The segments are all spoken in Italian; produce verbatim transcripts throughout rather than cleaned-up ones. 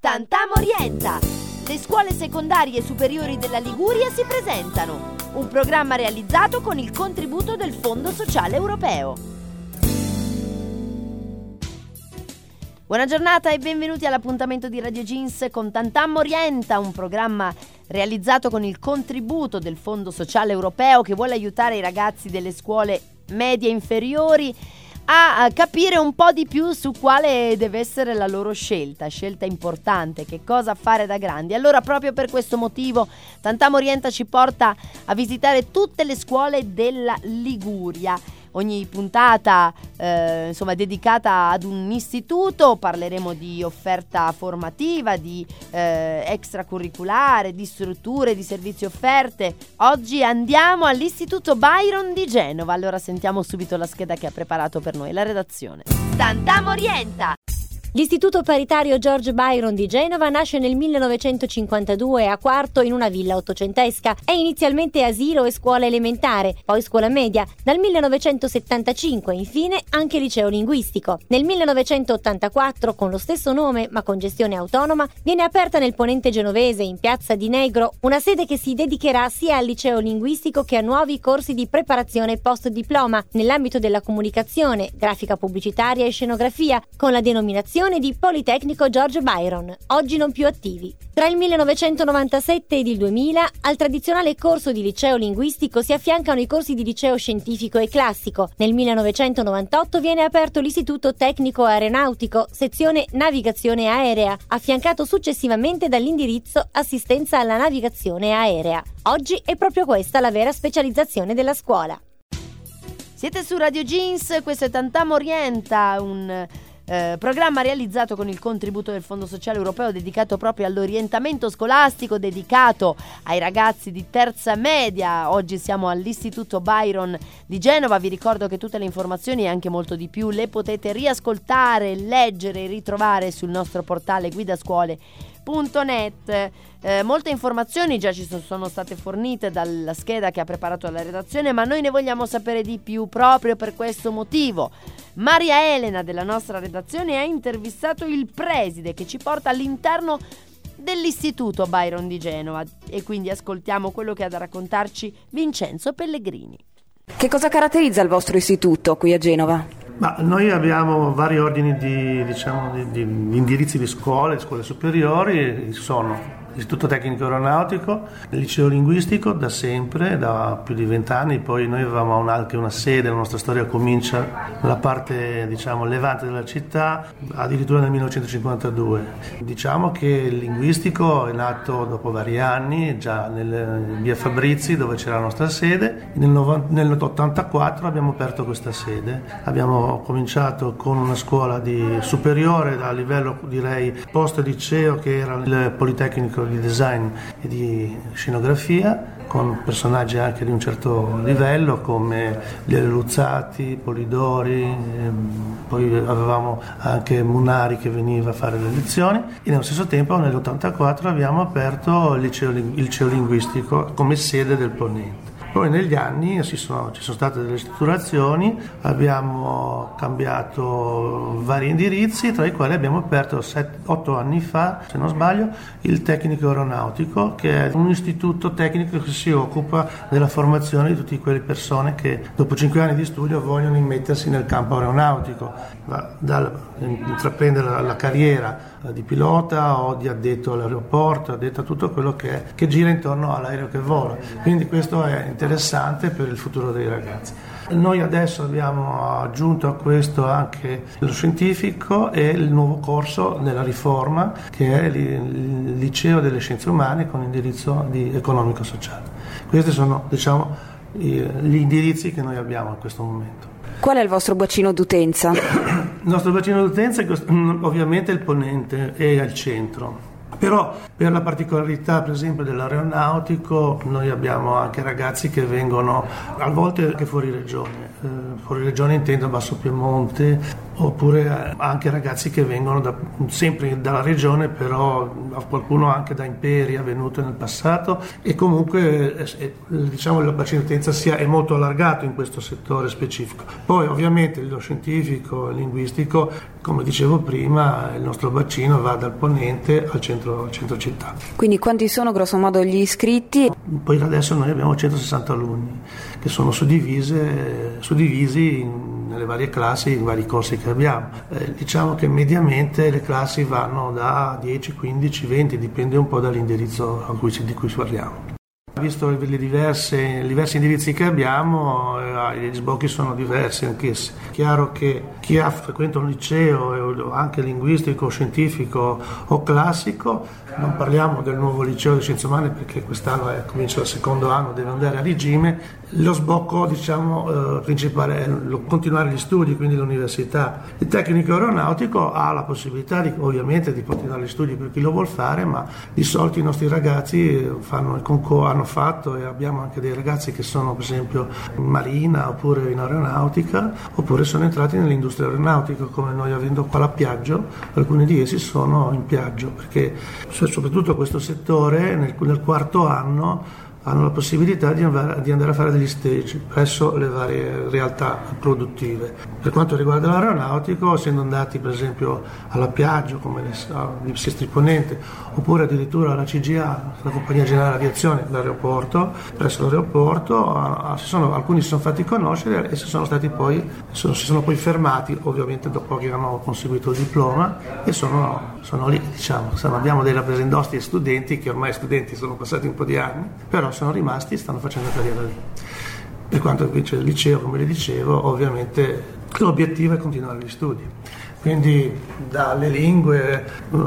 Tantam Orienta. Le scuole secondarie superiori della Liguria si presentano. Un programma realizzato con il contributo del Fondo Sociale Europeo. Buona giornata e benvenuti all'appuntamento di Radio Jeans con Tantam Orienta, un programma realizzato con il contributo del Fondo Sociale Europeo che vuole aiutare i ragazzi delle scuole medie inferiori a capire un po' di più su quale deve essere la loro scelta, scelta importante, che cosa fare da grandi. Allora, proprio per questo motivo, Tantam Orienta ci porta a visitare tutte le scuole della Liguria. Ogni puntata eh, insomma dedicata ad un istituto, parleremo di offerta formativa, di eh, extracurriculare, di strutture, di servizi offerte. Oggi andiamo all'Istituto Byron di Genova. Allora sentiamo subito la scheda che ha preparato per noi la redazione. Tantam Orienta. L'Istituto Paritario George Byron di Genova nasce nel millenovecentocinquantadue a Quarto in una villa ottocentesca. È inizialmente asilo e scuola elementare, poi scuola media. Dal millenovecentosettantacinque, infine, anche liceo linguistico. Nel millenovecentottantaquattro, con lo stesso nome ma con gestione autonoma, viene aperta nel Ponente genovese, in piazza di Negro, una sede che si dedicherà sia al liceo linguistico che a nuovi corsi di preparazione post-diploma nell'ambito della comunicazione, grafica pubblicitaria e scenografia, con la denominazione di Politecnico George Byron, oggi non più attivi. Tra il millenovecentonovantasette ed il duemila, al tradizionale corso di liceo linguistico si affiancano i corsi di liceo scientifico e classico. Nel millenovecentonovantotto viene aperto l'Istituto Tecnico Aeronautico, sezione Navigazione Aerea, affiancato successivamente dall'indirizzo Assistenza alla Navigazione Aerea. Oggi è proprio questa la vera specializzazione della scuola. Siete su Radio Jeans, questo è Tantam Orienta, un Eh, programma realizzato con il contributo del Fondo Sociale Europeo dedicato proprio all'orientamento scolastico, dedicato ai ragazzi di terza media. Oggi siamo all'Istituto Byron di Genova. Vi ricordo che tutte le informazioni e anche molto di più le potete riascoltare, leggere e ritrovare sul nostro portale guidascuole punto net. Eh, molte informazioni già ci sono state fornite dalla scheda che ha preparato la redazione, ma noi ne vogliamo sapere di più. Proprio per questo motivo Maria Elena della nostra redazione ha intervistato il preside che ci porta all'interno dell'Istituto Byron di Genova e quindi ascoltiamo quello che ha da raccontarci Vincenzo Pellegrini. Che cosa caratterizza il vostro istituto qui a Genova? Ma noi abbiamo vari ordini di, diciamo, di, di, di indirizzi di scuole, scuole superiori. Sono l'Istituto Tecnico Aeronautico, il liceo linguistico da sempre, da più di vent'anni. Poi noi avevamo un, anche una sede, la nostra storia comincia nella parte, diciamo, levante della città, addirittura nel millenovecentocinquantadue. Diciamo che il linguistico è nato dopo vari anni, già nel, in via Fabrizi, dove c'era la nostra sede. Nel nell'ottantaquattro abbiamo aperto questa sede. Abbiamo cominciato con una scuola di superiore a livello, direi, post liceo, che era il Politecnico di design e di scenografia, con personaggi anche di un certo livello come Lele Luzzati, Polidori, ehm, poi avevamo anche Munari che veniva a fare le lezioni, e nello stesso tempo nell'ottantaquattro abbiamo aperto il liceo, il liceo linguistico come sede del Ponente. Poi negli anni ci sono, ci sono state delle strutturazioni, abbiamo cambiato vari indirizzi, tra i quali abbiamo aperto otto anni fa, se non sbaglio, il Tecnico Aeronautico, che è un istituto tecnico che si occupa della formazione di tutte quelle persone che dopo cinque anni di studio vogliono immettersi nel campo aeronautico, dal intraprendere la, la carriera di pilota o di addetto all'aeroporto, addetto a tutto quello che, è, che gira intorno all'aereo che vola. Quindi questo è interessante per il futuro dei ragazzi. Noi adesso abbiamo aggiunto a questo anche lo scientifico e il nuovo corso nella riforma, che è il liceo delle scienze umane con indirizzo di economico-sociale. Questi sono, diciamo, gli indirizzi che noi abbiamo in questo momento. Qual è il vostro bacino d'utenza? Il nostro bacino d'utenza è ovviamente il Ponente e al centro. Però per la particolarità, per esempio, dell'aeronautico, noi abbiamo anche ragazzi che vengono a volte anche fuori regione, eh, fuori regione intendo Basso Piemonte, oppure anche ragazzi che vengono da, sempre dalla regione, però qualcuno anche da Imperia, venuto nel passato, e comunque eh, diciamo il bacino d'utenza sia è molto allargato in questo settore specifico. Poi ovviamente lo scientifico, il linguistico come dicevo prima, il nostro bacino va dal ponente al centro, al centro città. Quindi quanti sono grosso modo gli iscritti? Poi adesso noi abbiamo centosessanta alunni che sono suddivise, suddivisi in, nelle varie classi, in vari corsi che abbiamo. Eh, diciamo che mediamente le classi vanno da dieci, quindici, venti, dipende un po' dall'indirizzo a cui, di cui parliamo. Visto le diverse, i diversi indirizzi che abbiamo, eh, gli sbocchi sono diversi anch'essi. Chiaro che chi ha frequenta un liceo, anche linguistico, scientifico o classico, non parliamo del nuovo liceo di scienze umane perché quest'anno è, comincia il secondo anno, deve andare a regime. Lo sbocco, diciamo, eh, principale è lo, continuare gli studi, quindi l'università. Il tecnico aeronautico ha la possibilità di, ovviamente di continuare gli studi per chi lo vuol fare, ma di solito i nostri ragazzi fanno il concorso, hanno fatto, e abbiamo anche dei ragazzi che sono per esempio in marina oppure in aeronautica, oppure sono entrati nell'industria aeronautica, come noi avendo qua la Piaggio, alcuni di essi sono in Piaggio, perché soprattutto questo settore nel, nel quarto anno hanno la possibilità di andare a fare degli stage presso le varie realtà produttive. Per quanto riguarda l'aeronautico, essendo andati per esempio alla Piaggio come Sistri Ponente, oppure addirittura alla C G A, la Compagnia Generale Aviazione, l'aeroporto, presso l'aeroporto, a, a, si sono, alcuni si sono fatti conoscere e si sono stati poi, sono, si sono poi fermati, ovviamente dopo che hanno conseguito il diploma, e sono, sono lì, diciamo. Abbiamo dei rappresentanti e studenti che ormai studenti sono passati un po' di anni, però sono rimasti e stanno facendo carriera lì. Per quanto invece il liceo, come le dicevo, ovviamente l'obiettivo è continuare gli studi, quindi dalle lingue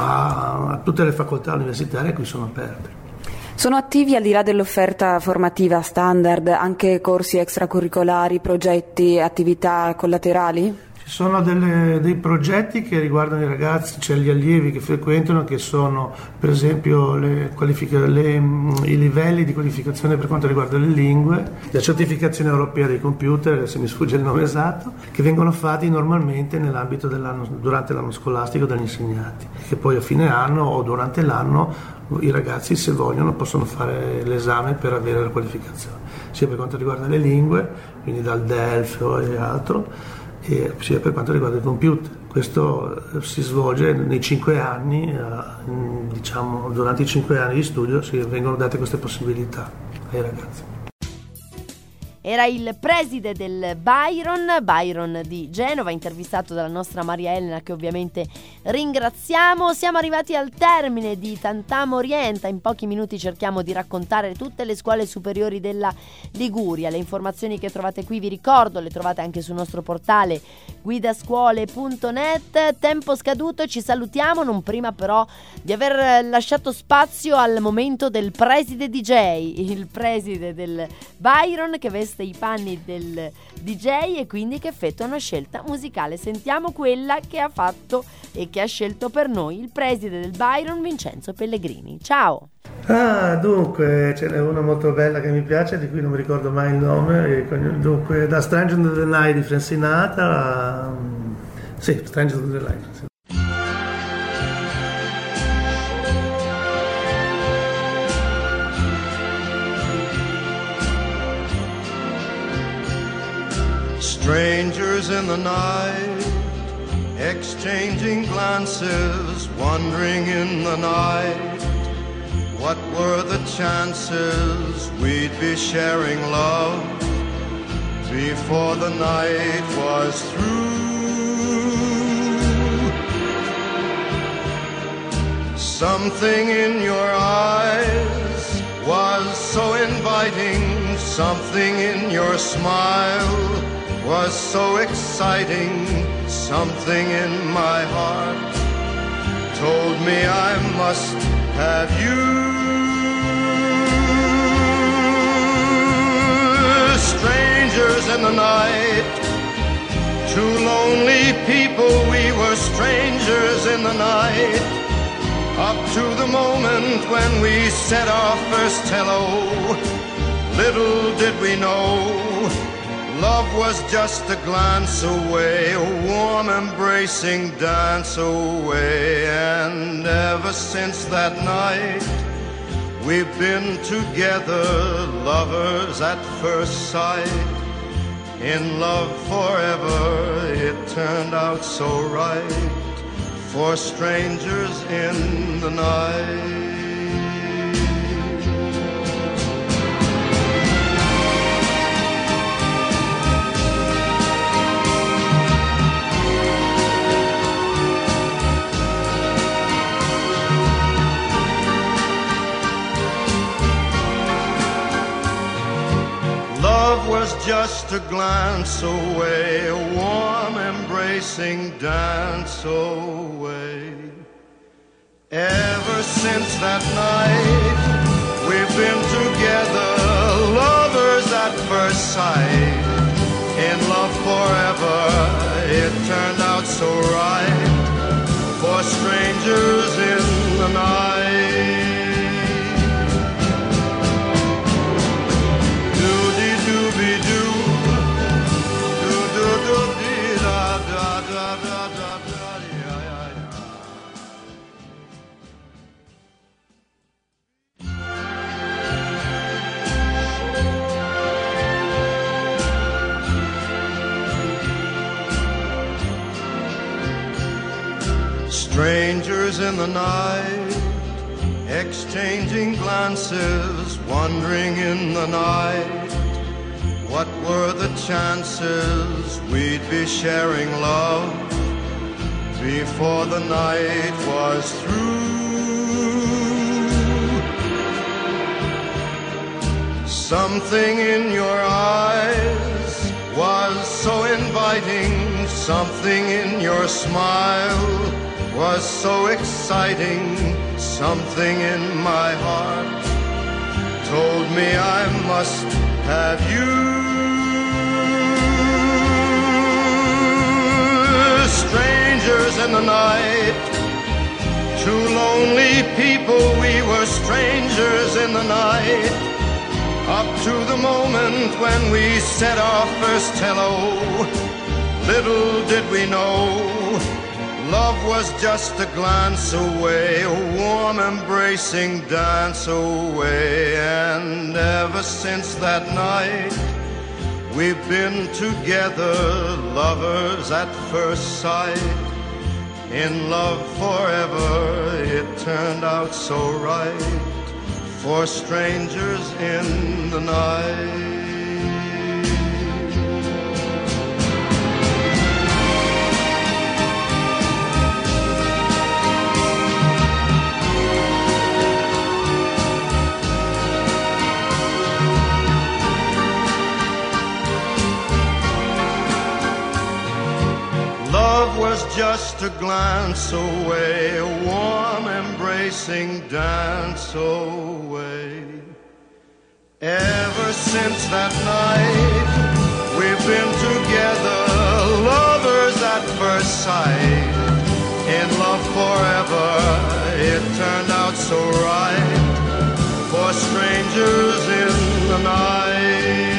a, a tutte le facoltà universitarie qui sono aperte. Sono attivi, al di là dell'offerta formativa standard, anche corsi extracurricolari, progetti, attività collaterali? Ci sono delle, dei progetti che riguardano i ragazzi, cioè gli allievi che frequentano, che sono per esempio le qualifica, le, i livelli di qualificazione per quanto riguarda le lingue, la certificazione europea dei computer, se mi sfugge il nome esatto, che vengono fatti normalmente nell'ambito dell'anno, durante l'anno scolastico dagli insegnanti, che poi a fine anno o durante l'anno i ragazzi, se vogliono, possono fare l'esame per avere la qualificazione, sia per quanto riguarda le lingue, quindi dal Delfo e altro, e sia per quanto riguarda il computer. Questo si svolge nei cinque anni, diciamo durante i cinque anni di studio si vengono date queste possibilità ai ragazzi. Era il preside del Byron, Byron di Genova, intervistato dalla nostra Maria Elena, che ovviamente ringraziamo. Siamo arrivati al termine di Tantam Orienta. In pochi minuti cerchiamo di raccontare tutte le scuole superiori della Liguria. Le informazioni che trovate qui, vi ricordo, le trovate anche sul nostro portale guidascuole punto net. Tempo scaduto, ci salutiamo, non prima però di aver lasciato spazio al momento del preside D J, il preside del Byron che veste i panni del D J e quindi che effettua una scelta musicale. Sentiamo quella che ha fatto e che ha scelto per noi il preside del Byron, Vincenzo Pellegrini. Ciao! Ah, dunque, ce n'è una molto bella che mi piace, di cui non mi ricordo mai il nome. Dunque, da Stranger in the Night di Frank Sinatra, sì, Stranger in the Night. Strangers in the night, exchanging glances, wandering in the night. What were the chances we'd be sharing love before the night was through? Something in your eyes was so inviting, something in your smile was so exciting, something in my heart told me I must have you. Strangers in the night, two lonely people, we were strangers in the night, up to the moment when we said our first hello. Little did we know love was just a glance away, a warm embracing dance away. And ever since that night, we've been together, lovers at first sight. In love forever, it turned out so right for strangers in the night. Love was just a glance away, a warm embracing dance away. Ever since that night, we've been together, lovers at first sight. In love forever, it turned out so right for strangers in the night. Strangers in the night, exchanging glances, wandering in the night. What were the chances we'd be sharing love before the night was through? Something in your eyes was so inviting, something in your smile was so exciting, something in my heart told me I must have you. Strangers in the night, two lonely people, we were strangers in the night, up to the moment when we said our first hello. Little did we know, love was just a glance away, a warm embracing dance away. And ever since that night, we've been together, lovers at first sight. In love forever, it turned out so right for strangers in the night. Love was just a glance away, a warm embracing dance away. Ever since that night, we've been together, lovers at first sight. In love forever, it turned out so right for strangers in the night.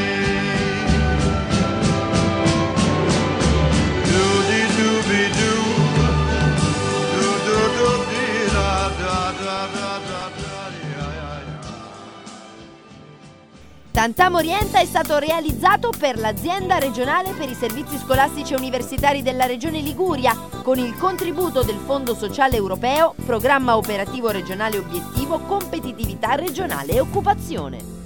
Tantam Orienta è stato realizzato per l'Azienda Regionale per i Servizi Scolastici e Universitari della Regione Liguria con il contributo del Fondo Sociale Europeo, Programma Operativo Regionale Obiettivo Competitività Regionale e Occupazione.